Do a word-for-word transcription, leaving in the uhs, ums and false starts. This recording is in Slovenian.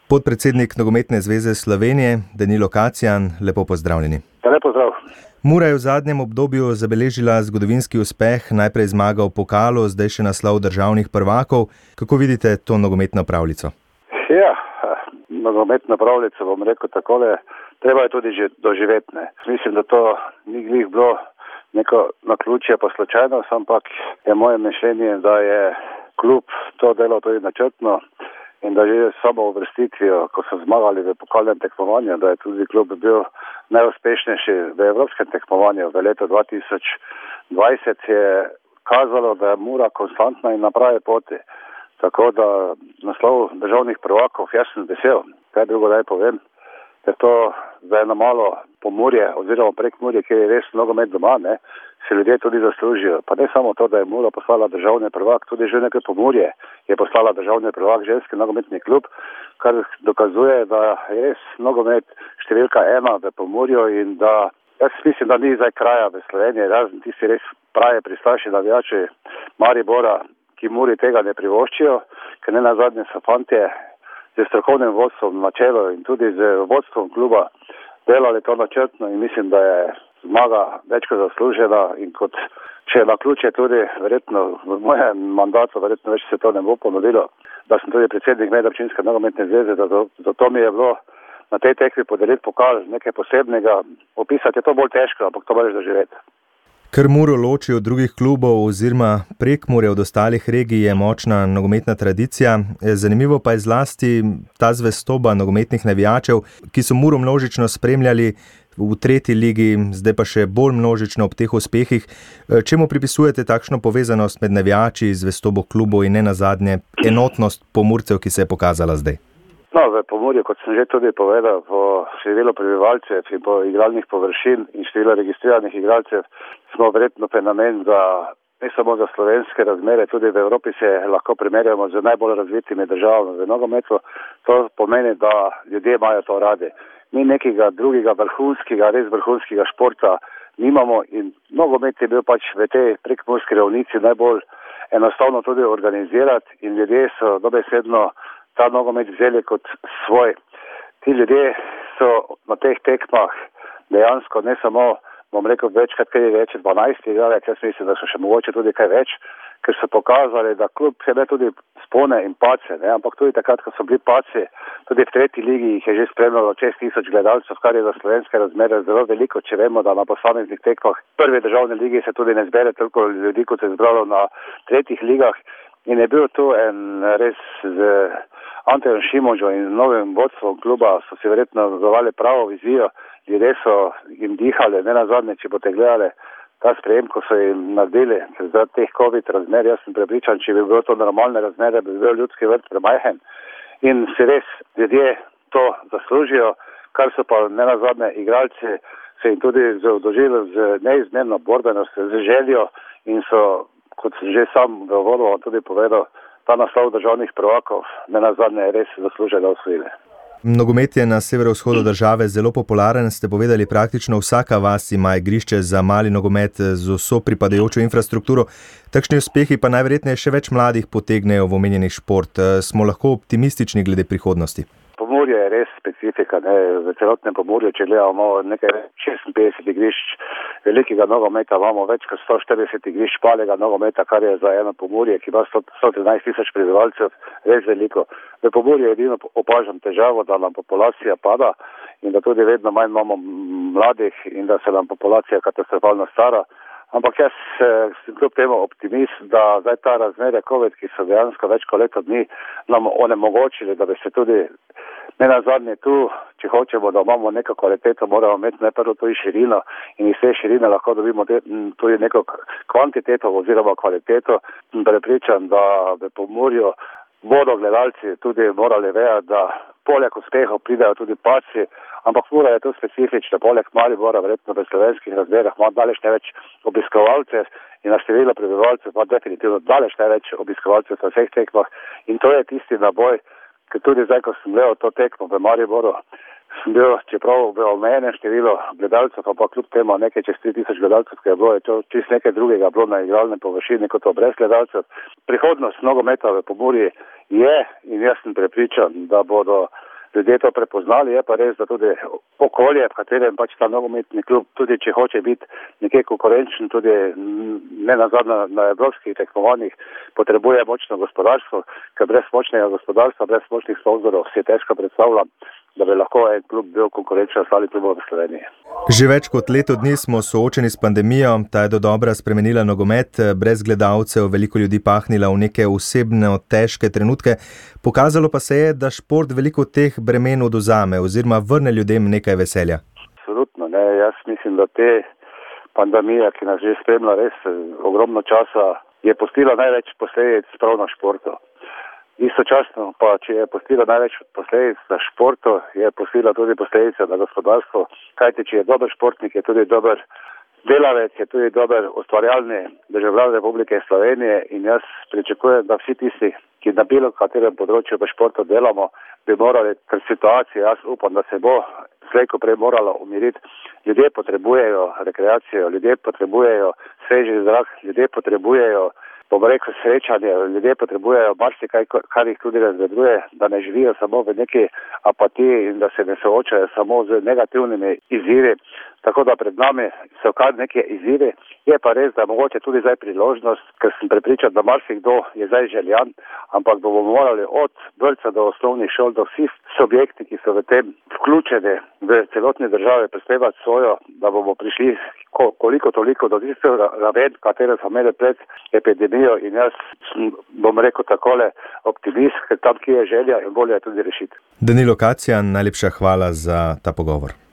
Podpredsednik Nogometne zveze Slovenije, Danilo Kacjan, lepo pozdravljeni. Ja, lepo zdrav. Mura je v zadnjem obdobju zabeležila zgodovinski uspeh, najprej zmaga v pokalu, zdaj še naslov državnih prvakov. Kako vidite to nogometno pravljico? Ja, nogometno pravljico bom rekel takole, treba je tudi že doživeti. Ne. Mislim, da to ni glih bilo neko naključje pa slučajnost, ampak je moje mišljenje, da je klub to delal tudi načrtno in da že samo uvrstitvijo, ko so zmagali v pokalnem tekmovanju, da je tudi klub bil najuspešnejši v evropskem tekmovanju v letu dva tisoč dvajset, je kazalo, da je Mura konstantna in na pravi poti. Tako da naslov državnih prvakov, jaz sem vesel, kaj drugo naj povem, ker to za eno malo Pomurje oziroma Prekmurje, kjer je res nogomet doma, ne, se ljudje tudi zaslužijo. Pa ne samo to, da je Mura poslala državni prvak, tudi že nekaj Pomurje je poslala državni prvak, ženski nogometni klub, kar dokazuje, da je res nogomet številka ena v Pomurju in da jaz mislim, da ni zdaj kraja v Sloveniji, razen tisti res pravi pristaši navijači Maribora, ki Muri tega ne privoščijo, ker ne nazadnje so fantje z strokovnim vodstvom na čelu in tudi z vodstvom kluba delali to načrtno in mislim, da je zmaga več kot zaslužena in kot če na ključe tudi verjetno v mojem mandatu, verjetno več se to ne bo ponovilo, da sem tudi predsednik Medobčinske nogometne zveze, da zato mi je bilo na tej tekmi podeliti pokal nekaj posebnega. Opisati je to bolj težko, ampak to moraš doživeti. Kar Muro loči od drugih klubov oziroma Prekmurje od ostalih regij je močna nogometna tradicija. Zanimivo pa je zlasti ta zvestoba nogometnih navijačev, ki so Muro množično spremljali v tretji ligi, zdaj pa še bolj množično ob teh uspehih. Čemu pripisujete takšno povezanost med navijači, zvestobo klubov in ne nazadnje enotnost Pomurcev, ki se je pokazala zdaj? No, v Pomurju, kot sem že tudi povedal, po število prebivalcev in po igralnih površin in število registriranih igralcev smo verjetno fenomen za ne samo za slovenske razmere, tudi v Evropi se lahko primerjamo z najbolj razvitimi državami v nogometu. To pomeni, da ljudje imajo to radi. Mi nekega drugega vrhunskega, res vrhunskega športa nimamo in nogomet je bil pač v tej prekmurski ravnici najbolj enostavno tudi organizirati in ljudje so dobesedno ta nogomet vzeli kot svoj. Ti ljudje so na teh tekmah dejansko ne samo, bom rekel, večkrat, kaj je več, dvanajst igralec, jaz mislim, da so še mogoče tudi kaj več, ker so pokazali, da klub je tudi spone in pace, ne? Ampak tudi takrat, ko so bili paci, tudi v tretji ligi jih je že spremljalo šest tisoč gledalcev, kar je za slovenske razmere zelo veliko, če vemo, da na posameznih tekmah v prvi državni ligi se tudi ne zbere toliko ljudi, kot se je zbralo na tretjih ligah. In je bil tu en res z Antejem Šimunžo in novim vodstvom kluba so si verjetno zavali pravo vizijo, ljudje so jim dihali, ne nazadnje, če boste gledali ta sprejem, ko so jim naredili za teh COVID razmer, jaz sem prepričan, če bi bilo to normalne razmere, bi bil ljudski vrt premajhen in se res ljudje to zaslužijo, kar so pa ne nazadnje igralci se jim tudi odožili z neizmerno borbenostjo, z željo in so, kot sem že sam v uvodu tudi povedal, ta naslov državnih prvakov ne nazadnje res zasluženo osvojili. Nogomet je na severovzhodu države zelo popularen, ste povedali, praktično vsaka vas ima igrišče za mali nogomet z vso pripadajočo infrastrukturo. Takšni uspehi pa najverjetneje še več mladih potegnejo v omenjeni šport. Smo lahko optimistični glede prihodnosti? Pomurje je res specifika, ne, v celotnem Pomurju, če gledamo nekaj šestinpetdeset igrišč velikega nogometa, imamo več kot sto štirideset igrišč malega nogometa, kar je za eno Pomurje, ki ima sto trinajst tisoč prebivalcev, res veliko. V Pomurju edino opažam težavo, da nam populacija pada in da tudi vedno manj imamo mladih in da se nam populacija katastrofalno stara. Ampak jaz sem kljub temu optimist, da zdaj ta razmere COVID, ki so dejansko več kot leto dni nam onemogočili, da bi se tudi ne nazadnje tu, če hočemo, da imamo neko kvaliteto, moramo imeti najprvo tudi širino in iz te širine lahko dobimo tudi neko kvantiteto oziroma kvaliteto. Prepričan, da v Pomurju bodo gledalci tudi morali vedeti, da poleg uspehov pridejo tudi paci, ampak Mura je to specifično, poleg Maribora verjetno v slovenskih razmerah ima daleč največ obiskovalcev in na število prebivalcev ima definitivno daleč največ obiskovalcev na vseh tekmah in to je tisti naboj, ker tudi zdaj, ko sem gledal to tekmo v Mariboru, sem bil, čeprav v omejenem število gledalcev, pa kljub temu nekaj čez tri tisoč gledalcev, ki je bilo, je to čist nekaj drugega bilo na igralnem površini kot to brez gledalcev. Prihodnost nogometa v Pomurju je in jaz sem prepričan, da bodo ljudje to prepoznali. Je pa res, da tudi okolje, v katerem pač ta nogometni klub, tudi če hoče biti nekje konkurenčen, tudi ne nazadnje na evropskih tekmovanjih, potrebuje močno gospodarstvo, ker brez močnega gospodarstva, brez močnih sponzorov si težko predstavljam, da bi lahko en klub bil konkurenčen ostali klubov v Sloveniji. Že več kot leto dni smo soočeni s pandemijo, ta je dodobra spremenila nogomet, brez gledalcev veliko ljudi pahnila v neke osebne težke trenutke. Pokazalo pa se je, da šport veliko teh bremen odvzame oziroma vrne ljudem nekaj veselja. Absolutno, ne, jaz mislim, da te pandemija, ki nas že spremlja res ogromno časa, je pustila največ posledic prav na športu. Istočasno pa, če je pustila največ posledic na športu, je pustila tudi posledice na gospodarstvo, kajti če je dober športnik, je tudi dober delavec, je tudi dober ustvarjalni državljan Republike Slovenije in jaz pričakujem, da vsi tisti, ki na bilo katerem področju v športu delamo, bi morali ter situacije, jaz upam, da se bo slejko prej moralo umiriti. Ljudje potrebujejo rekreacijo, ljudje potrebujejo sveži zrak, ljudje potrebujejo bom rekel srečanje, ljudje potrebujejo marsikaj, kar jih tudi razvedruje, da ne živijo samo v neki apatiji in da se ne soočajo samo z negativnimi izzivi. Tako da pred nami so kar neke izzivi. Je pa res, da je mogoče tudi zdaj priložnost, ker sem prepričan, da marsikdo je zdaj željan, ampak bomo morali od vrtca do osnovnih šol, do vseh subjekti, ki so v tem vključeni v celotni državi, prispevati svojo, da bomo prišli koliko toliko do tistega raven, katero smo imeli pred epidemijo in jaz bom rekel takole optimist, ker tam, ki je želja in volja, je tudi rešiti. Danilo Kacjan, najlepša hvala za ta pogovor.